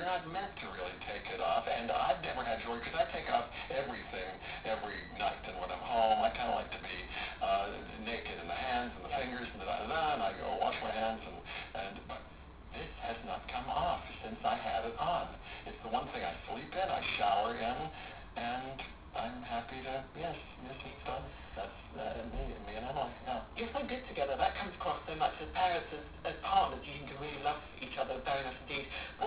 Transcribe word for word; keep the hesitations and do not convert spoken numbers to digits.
not meant to really take it off, and I've never had joy because I take off everything every night, and when I'm home, I kind of like to be uh, naked in the hands and the fingers and da da da, and I go wash my hands, and and but this has not come off since I had it on. It's the one thing I sleep in, I shower in, and I'm happy to yes, yes, it's done. That's uh, me, me and Emily. Yeah. You're so good together. That comes across so much as parents, as, as partners. You seem to really love each other very much indeed.